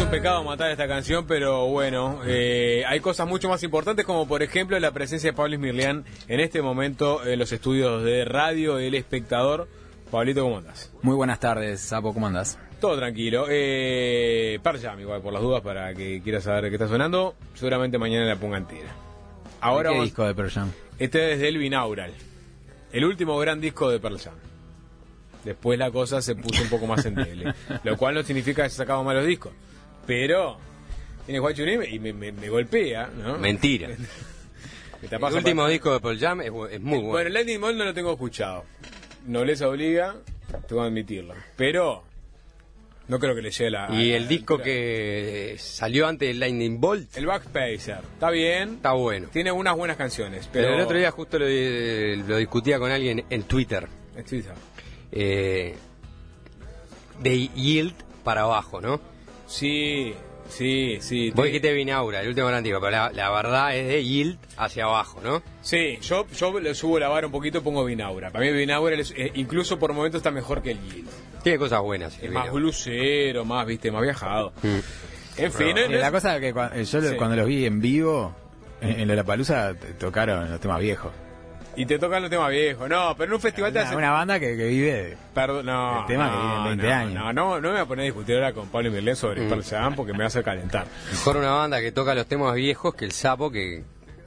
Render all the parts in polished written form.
un pecado matar esta canción, pero bueno, hay cosas mucho más importantes, como por ejemplo la presencia de Pablo Smirlián en este momento en los estudios de radio El Espectador. Pablito, ¿cómo andás? Muy buenas tardes, Sapo, ¿cómo andás? Todo tranquilo. Pearl Jam, igual, por las dudas, para que quieras saber qué está sonando, seguramente mañana la ponga entera. Ahora ¿Qué disco de Pearl Jam? Este es del Binaural, el último gran disco de Pearl Jam. Después la cosa se puso un poco más endeble, lo cual no significa que se sacaban malos discos, pero viene Juan Churín y me golpea, ¿no? Mentira. El último disco de Pearl Jam es muy bueno. Bueno, el Lightning Bolt no lo tengo escuchado. Nobleza obliga, tengo que admitirlo. Pero no creo que le llegue la... Y el disco que salió antes del Lightning Bolt, el Backpacer, está bien. Está bueno. Tiene unas buenas canciones, pero... El otro día justo lo discutía con alguien en Twitter. En Twitter. De Yield para abajo, ¿no? Sí. Vos dijiste Binaural, el último gran disco, pero la verdad es de Yield hacia abajo, ¿no? Sí, yo le subo la vara un poquito y pongo Binaural. Para mí Binaural incluso por momentos está mejor que el Yield. Tiene cosas buenas. Es más blusero, más viajado. En fin, la cosa que cuando los vi en vivo, en Lollapalooza tocaron los temas viejos. Y te tocan los temas viejos. No, pero en un festival te hace... Una banda que vive no, el tema que vive en 20 años. No me voy a poner a discutir ahora con Pablo Smirlián sobre Pearl Jam porque me va a hacer calentar. Mejor una banda que toca los temas viejos que el Sapo que...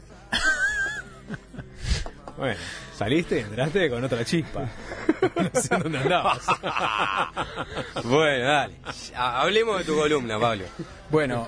Bueno, saliste, entraste con otra chispa. No sé dónde andabas. Bueno, dale. Hablemos de tu columna, Pablo. Bueno,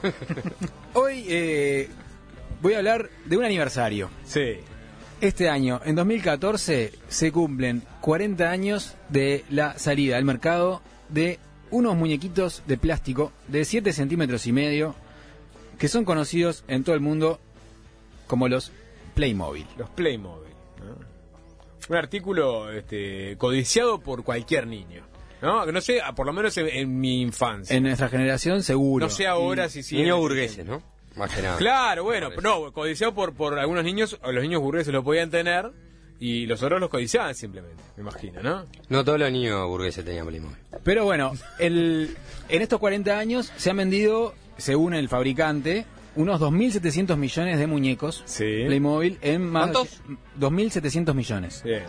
hoy voy a hablar de un aniversario. Sí. Este año, en 2014, se cumplen 40 años de la salida al mercado de unos muñequitos de plástico de 7 centímetros y medio que son conocidos en todo el mundo como los Playmobil. Los Playmobil, ¿no? Un artículo codiciado por cualquier niño, ¿no? No sé, por lo menos en mi infancia. En nuestra generación, seguro. No sé ahora si sí. Niños burgueses, ¿no? Más que nada. Claro, bueno, no, codiciado por algunos niños, o los niños burgueses lo podían tener y los otros los codiciaban simplemente, me imagino, ¿no? No todos los niños burgueses tenían Playmobil. Pero bueno, en estos 40 años se han vendido, según el fabricante, unos 2.700 millones de muñecos Playmobil en más... ¿Cuántos? 2.700 millones. Bien.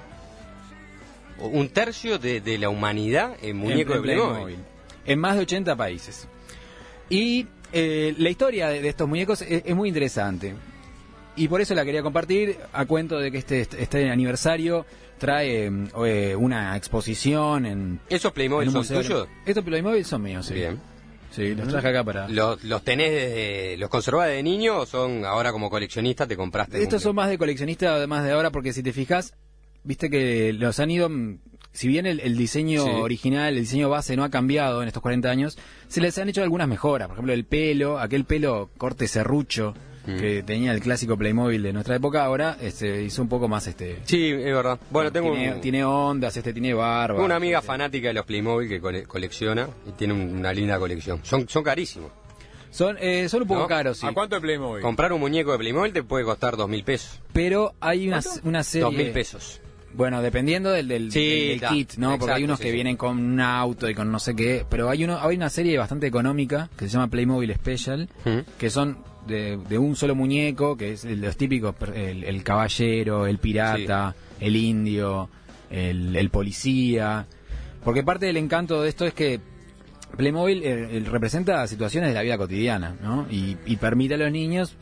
Un tercio de la humanidad en muñecos de Playmobil. En más de 80 países. Y la historia de estos muñecos es muy interesante. Y por eso la quería compartir a cuento de que este aniversario trae una exposición en... ¿Esos Playmobil son tuyos? Estos Playmobil son míos, sí. Bien. Sí, los traje acá para... ¿Los tenés desde... ¿Los conservás de niño o son ahora como coleccionista te compraste? Estos son más de coleccionista, además de ahora, porque si te fijas, viste que los han ido... Si bien el diseño original, el diseño base no ha cambiado en estos 40 años, se les han hecho algunas mejoras. Por ejemplo, el pelo, aquel pelo corte serrucho que tenía el clásico Playmobil de nuestra época, ahora hizo un poco más Sí, es verdad. Bueno, tiene ondas, tiene barba. Tengo una amiga fanática de los Playmobil que colecciona y tiene una linda colección. Son carísimos. Son un poco caros, sí. ¿A cuánto el Playmobil? Comprar un muñeco de Playmobil te puede costar 2.000 pesos. Pero hay una serie... 2.000 pesos. Bueno, dependiendo del kit, ¿no? Porque hay unos que vienen con un auto y con no sé qué. Pero hay una serie bastante económica que se llama Playmobil Special, que son de un solo muñeco, que es los típicos, el caballero, el pirata, el indio, el policía. Porque parte del encanto de esto es que Playmobil representa situaciones de la vida cotidiana, ¿no? Y permite a los niños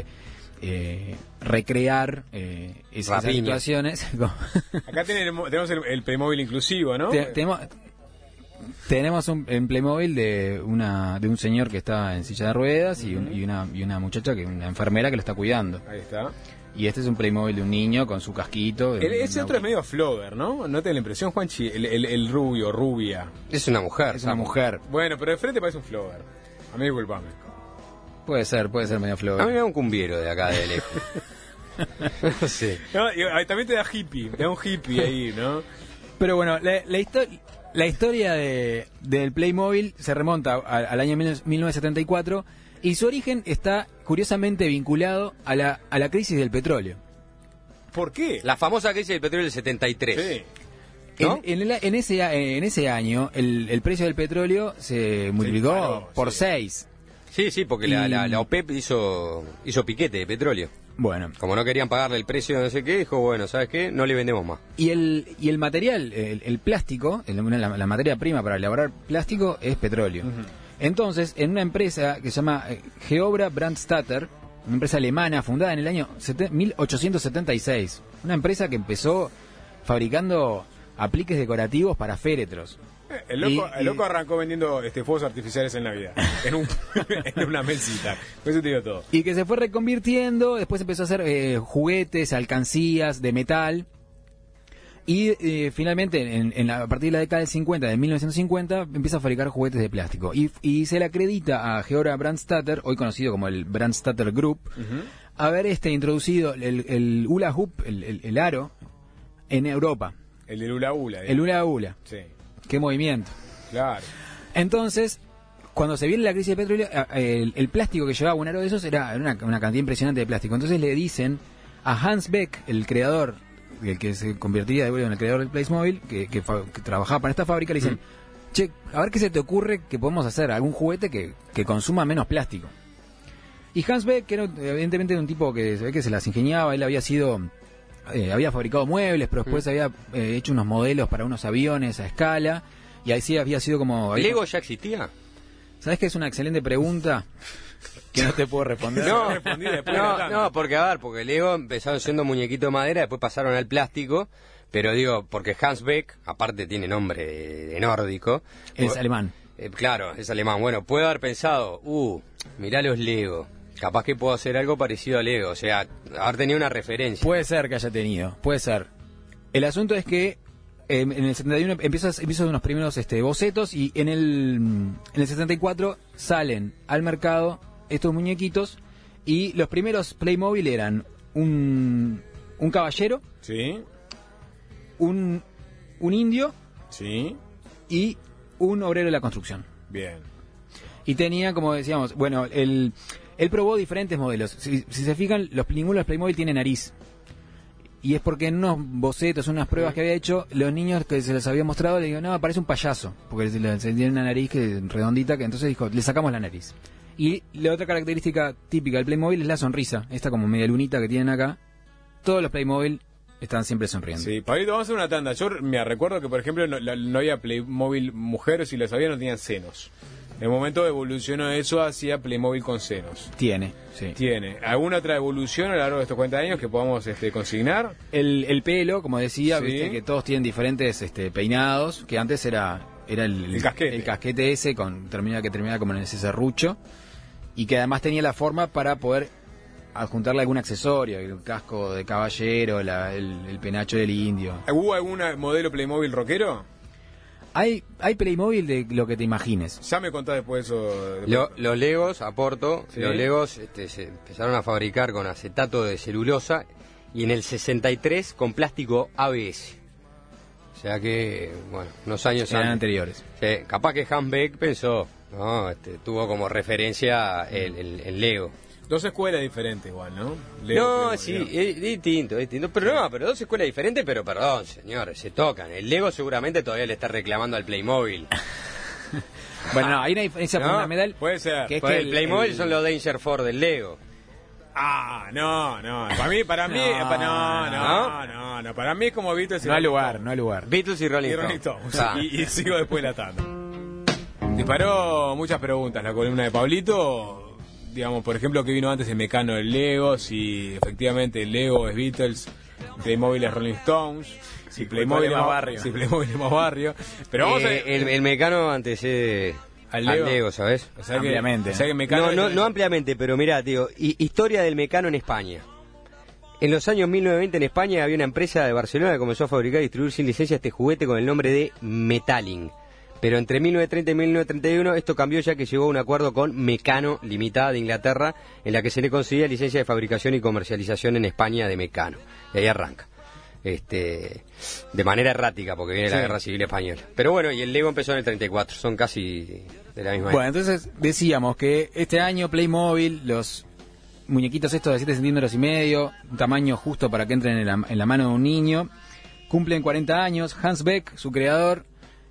recrear esas situaciones. Acá tenemos el Playmobil inclusivo, ¿no? Tenemos un Playmobil de un señor que está en silla de ruedas y una muchacha, una enfermera que lo está cuidando. Ahí está. Y este es un Playmobil de un niño con su casquito. Ese otro es medio Flover, ¿no? ¿No te da la impresión, Juanchi? El rubia. Es una mujer. Es una mujer. Bueno, pero de frente parece un Flover. A mí disculpame. Puede ser medio Flover. A mí me da un cumbiero de acá de lejos. Sí. No, también te da hippie, te da un hippie ahí, ¿no? Pero bueno, la historia del Playmobil se remonta al año 1974 y su origen está curiosamente vinculado a la crisis del petróleo. ¿Por qué? La famosa crisis del petróleo del 73. Sí. ¿No? En ese año el precio del petróleo se multiplicó por 6. Sí, porque la OPEP hizo piquete de petróleo. Bueno. Como no querían pagarle el precio de no sé qué, dijo, bueno, ¿sabes qué? No le vendemos más. Y el material, el plástico, la materia prima para elaborar plástico es petróleo. Entonces, en una empresa que se llama Geobra Brandstatter, una empresa alemana fundada en el año 1876, una empresa que empezó fabricando apliques decorativos para féretros. El loco arrancó vendiendo fuegos artificiales en Navidad, en una mesita. Eso te digo todo. Y que se fue reconvirtiendo, después empezó a hacer juguetes, alcancías de metal. Y finalmente, a partir de la década del 50, de 1950, empieza a fabricar juguetes de plástico. Y se le acredita a Georg Brandstatter, hoy conocido como el Brandstatter Group, haber introducido el hula hoop, el aro, en Europa. El del hula hula. El hula hula. Sí. Qué movimiento. Claro. Entonces, cuando se viene la crisis de petróleo, el plástico que llevaba un aro de esos era una cantidad impresionante de plástico. Entonces le dicen a Hans Beck, el creador, el que se convertiría de vuelta en el creador del Playmobil, que trabajaba para esta fábrica, le dicen, che, a ver qué se te ocurre que podemos hacer, algún juguete que consuma menos plástico. Y Hans Beck, que era evidentemente un tipo que se ve que se las ingeniaba, él había fabricado muebles, pero después había hecho unos modelos para unos aviones a escala, y ahí sí había sido como... ¿Lego ya existía? ¿Sabes que es una excelente pregunta que no te puedo responder? No, porque Lego empezaron siendo muñequito de madera, después pasaron al plástico, pero digo, porque Hans Beck, aparte tiene nombre de nórdico... Es alemán. Claro, es alemán. Bueno, puedo haber pensado, mirá los Lego... Capaz que puedo hacer algo parecido a Lego, o sea, haber tenido una referencia. Puede ser que haya tenido, puede ser. El asunto es que en el 71 empiezan unos primeros bocetos y en el 74 salen al mercado estos muñequitos y los primeros Playmobil eran un caballero, sí, un indio, sí, y un obrero de la construcción. Bien. Y tenía, como decíamos, bueno, él probó diferentes modelos. Si se fijan, ninguno de los Playmobil tiene nariz. Y es porque en unos bocetos, unas pruebas que había hecho, los niños que se les había mostrado le digo, no, parece un payaso. Porque se tiene una nariz redondita, que entonces dijo, le sacamos la nariz. Y la otra característica típica del Playmobil es la sonrisa. Esta como media lunita que tienen acá. Todos los Playmobil están siempre sonriendo. Sí, Pablito, vamos a hacer una tanda. Yo me recuerdo que, por ejemplo, no había Playmobil mujeres, si las había no tenían senos. En el momento evolucionó eso hacia Playmobil con senos. Tiene, sí. Tiene. ¿Alguna otra evolución a lo largo de estos 40 años que podamos consignar? El pelo, como decía, sí. Viste que todos tienen diferentes peinados, que antes era el casquete. El casquete ese que terminaba como en ese serrucho, y que además tenía la forma para poder adjuntarle algún accesorio, el casco de caballero, el penacho del indio. ¿Hubo algún modelo Playmobil rockero? Hay Playmobil de lo que te imagines. Ya me contás después eso. Los Legos, aporto, ¿sí? Los Legos se empezaron a fabricar con acetato de celulosa y en el 63 con plástico ABS. O sea que, bueno, unos años anteriores. Sí, capaz que Hans Beck pensó, no, tuvo como referencia el Lego. Dos escuelas diferentes igual, ¿no? No, sí, es distinto. Pero dos escuelas diferentes, pero perdón, señores, se tocan. El Lego seguramente todavía le está reclamando al Playmobil. Bueno, no, hay una diferencia fundamental. Puede ser. Que es que el Playmobil son los Danger Force del Lego. No. Para mí, no. Para mí es como Beatles y no hay lugar. Beatles y Rolling Stones. Y sigo después la tanda. Disparó muchas preguntas la columna de Pablito. Digamos, por ejemplo, que vino antes el Mecano del Lego, si efectivamente el Lego es Beatles, Playmobil es Rolling Stones, si Playmobil es más barrio. Pero vamos el Mecano antecede al Lego, ¿sabes? O sea ampliamente. No ampliamente, pero mirá, tío, historia del Mecano en España. En los años 1920 en España había una empresa de Barcelona que comenzó a fabricar y distribuir sin licencia este juguete con el nombre de Metalling. Pero entre 1930 y 1931 esto cambió, ya que llegó a un acuerdo con Mecano Limitada de Inglaterra, en la que se le concedía licencia de fabricación y comercialización en España de Mecano. Y ahí arranca. De manera errática, porque viene la Guerra Civil Española. Pero bueno, y el Lego empezó en el 34, son casi de la misma época. Bueno, entonces decíamos que este año Playmobil, los muñequitos estos de 7 centímetros y medio, un tamaño justo para que entren en la mano de un niño, cumplen 40 años. Hans Beck, su creador,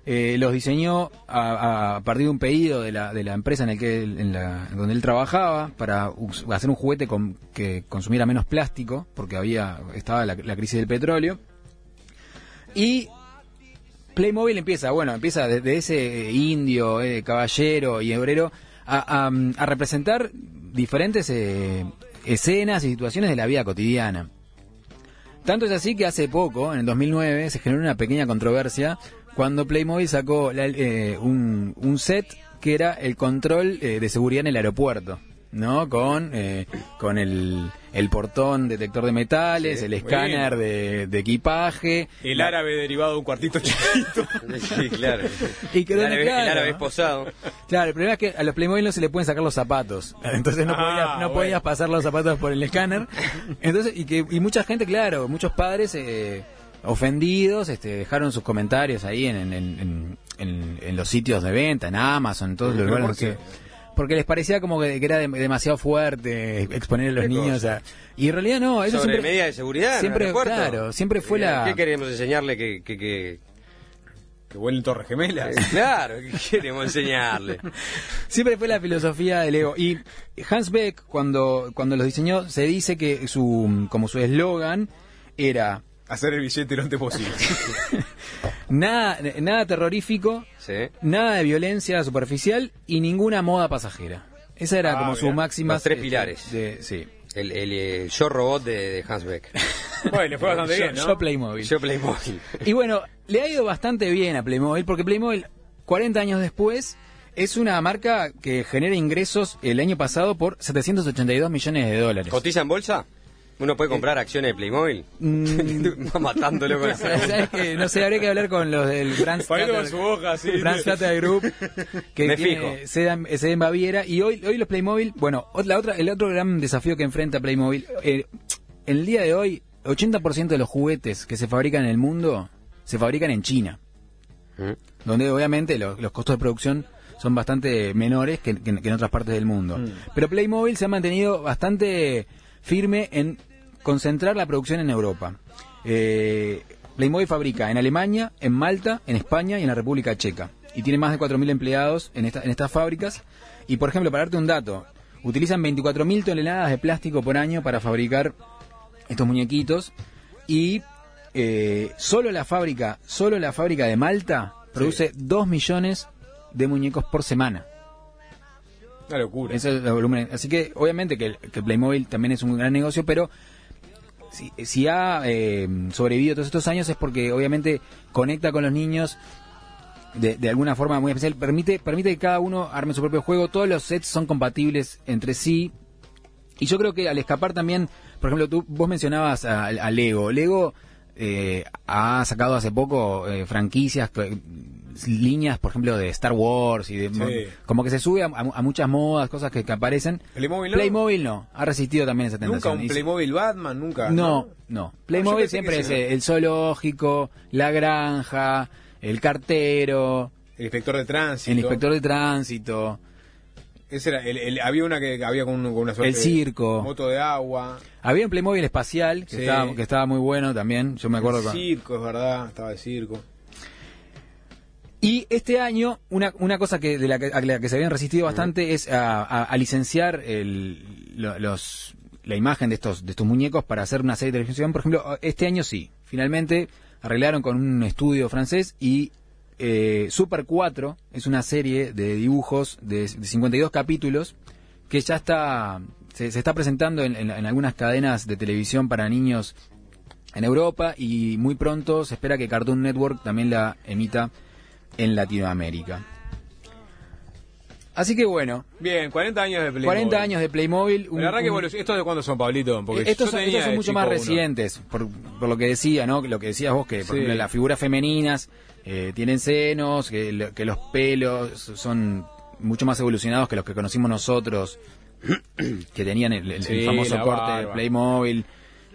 los diseñó a partir de un pedido de la empresa donde él trabajaba para hacer un juguete que consumiera menos plástico, porque estaba la crisis del petróleo. Y Playmobil empieza desde ese indio, caballero y obrero a representar diferentes escenas y situaciones de la vida cotidiana. Tanto es así que hace poco, en el 2009, se generó una pequeña controversia cuando Playmobil sacó un set que era el control de seguridad en el aeropuerto, ¿no? Con el portón detector de metales, sí, el escáner de equipaje. El árabe derivado de un cuartito chiquito. Sí, claro. Y el árabe esposado. Claro, el problema es que a los Playmobil no se le pueden sacar los zapatos. Entonces no podías pasar los zapatos por el escáner. Entonces, y mucha gente, claro, muchos padres ofendidos, dejaron sus comentarios ahí en los sitios de venta, en Amazon, en todos los lugares. Porque les parecía como que era demasiado fuerte exponer a los niños y en realidad no, eso sobre medida de seguridad siempre, claro, siempre fue ¿Qué queremos enseñarle? Que vuelen Torres Gemelas. Claro, ¿qué queremos enseñarle? Siempre fue la filosofía de Lego. Y Hans Beck, cuando los diseñó, se dice que su eslogan era hacer el billete lo antes posible. Nada terrorífico, sí, nada de violencia superficial y ninguna moda pasajera. Esa era como su máxima. Los tres pilares. Sí. El Yo Robot de Hans Beck. Bueno, le fue bastante bien, ¿no? Yo Playmobil. Y bueno, le ha ido bastante bien a Playmobil, porque Playmobil, 40 años después, es una marca que genera ingresos el año pasado por $782 millones. ¿Cotiza en bolsa? ¿Uno puede comprar acciones de Playmobil? Va matándolo con esa. ¿Sabes qué? No sé, habría que hablar con los del Franz Flatter Group, que tiene sede en Baviera. Y hoy los Playmobil, bueno, el otro gran desafío que enfrenta Playmobil, en el día de hoy, 80% de los juguetes que se fabrican en el mundo se fabrican en China, donde obviamente los costos de producción son bastante menores que en otras partes del mundo. Pero Playmobil se ha mantenido bastante firme en concentrar la producción en Europa. Playmobil fabrica en Alemania, en Malta, en España y en la República Checa. Y tiene más de 4.000 empleados en estas fábricas. Y, por ejemplo, para darte un dato, utilizan 24.000 toneladas de plástico por año para fabricar estos muñequitos. Y solo la fábrica de Malta produce 2 millones de muñecos por semana. Una locura. Ese es el volumen. Así que obviamente que Playmobil también es un gran negocio, pero si ha sobrevivido todos estos años es porque obviamente conecta con los niños de alguna forma muy especial. Permite que cada uno arme su propio juego. Todos los sets son compatibles entre sí. Y yo creo que al escapar también, por ejemplo, vos mencionabas a Lego. Lego ha sacado hace poco franquicias, líneas, por ejemplo, de Star Wars y como que se sube a muchas modas, cosas que aparecen. Playmobil no, ha resistido también esa tentación. ¿Nunca un Playmobil Batman? Nunca. No. Playmobil siempre es el zoológico, la granja, el cartero, el inspector de tránsito. Ese era había una que había con una suerte el circo, moto de agua. Había un Playmobil espacial que estaba muy bueno también, yo me acuerdo. El circo, es verdad, estaba el circo. Y este año, una cosa a la que se habían resistido bastante es a licenciar la imagen de estos muñecos para hacer una serie de televisión. Por ejemplo, este año sí, finalmente arreglaron con un estudio francés y Super 4 es una serie de dibujos de 52 capítulos que ya se está presentando en algunas cadenas de televisión para niños en Europa, y muy pronto se espera que Cartoon Network también la emita en Latinoamérica. Así que bueno. Bien, 40 años de Playmobil. 40 años de Playmobil. ¿Estos de cuándo son, Pablito? Porque estos son mucho más recientes, por lo que decía, ¿no? Lo que decías vos, que por ejemplo las figuras femeninas tienen senos, que los pelos son mucho más evolucionados que los que conocimos nosotros, que tenían el famoso corte de Playmobil.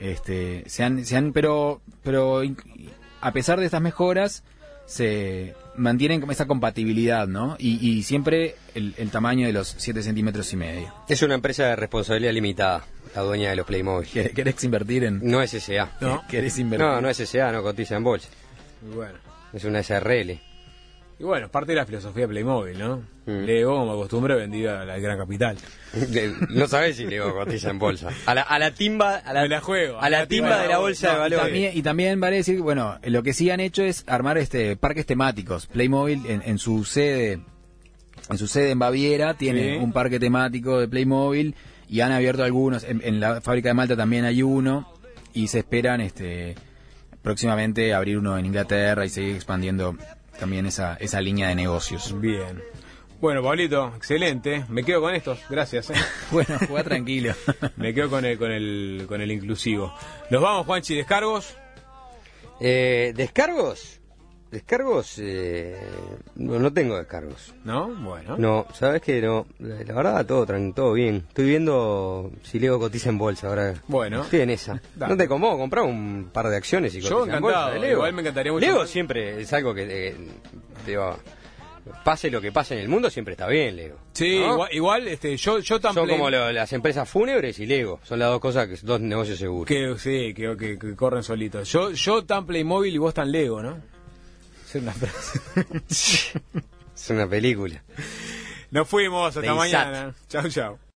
Pero a pesar de estas mejoras, se mantienen esa compatibilidad, ¿no? Y siempre el tamaño de los 7,5 centímetros. Es una empresa de responsabilidad limitada, la dueña de los Playmobil. ¿Querés invertir en...? No es S.A. ¿No? ¿Querés invertir? No es S.A., no cotiza en bolsa. Bueno. Es una SRL. Y bueno, parte de la filosofía de Playmobil, ¿no? Lego, como costumbre, vendido a la gran capital. No sabes si Lego cotiza en bolsa. A la timba, Me la juego. A la timba de la bolsa de valores. Y también vale decir, bueno, lo que sí han hecho es armar parques temáticos. Playmobil en su sede en Baviera tiene un parque temático de Playmobil y han abierto algunos. En la fábrica de Malta también hay uno y se esperan próximamente abrir uno en Inglaterra y seguir expandiendo también esa línea de negocios. Bien. Bueno, Pablito, excelente. Me quedo con estos, gracias. Bueno, juega tranquilo. Me quedo con el inclusivo. Nos vamos, Juanchi, ¿descargos? ¿Descargos? No tengo descargos. ¿No? Bueno. No, sabes que no. La verdad, todo bien. Estoy viendo si Lego cotiza en bolsa ahora. Bueno. Estoy en esa. Dale. ¿No te convoco comprar un par de acciones y yo cotiza en bolsa de Lego? Igual me encantaría mucho. Lego siempre es algo que digo, pase lo que pase en el mundo, siempre está bien Lego. Sí, ¿no? igual yo Son como las empresas fúnebres y Lego. Son las dos cosas, dos negocios seguros. Que corren solitos. Yo tan Playmobil y vos tan Lego, ¿no? Es una frase. Es una película. Nos fuimos, hasta De mañana. Chau, chau.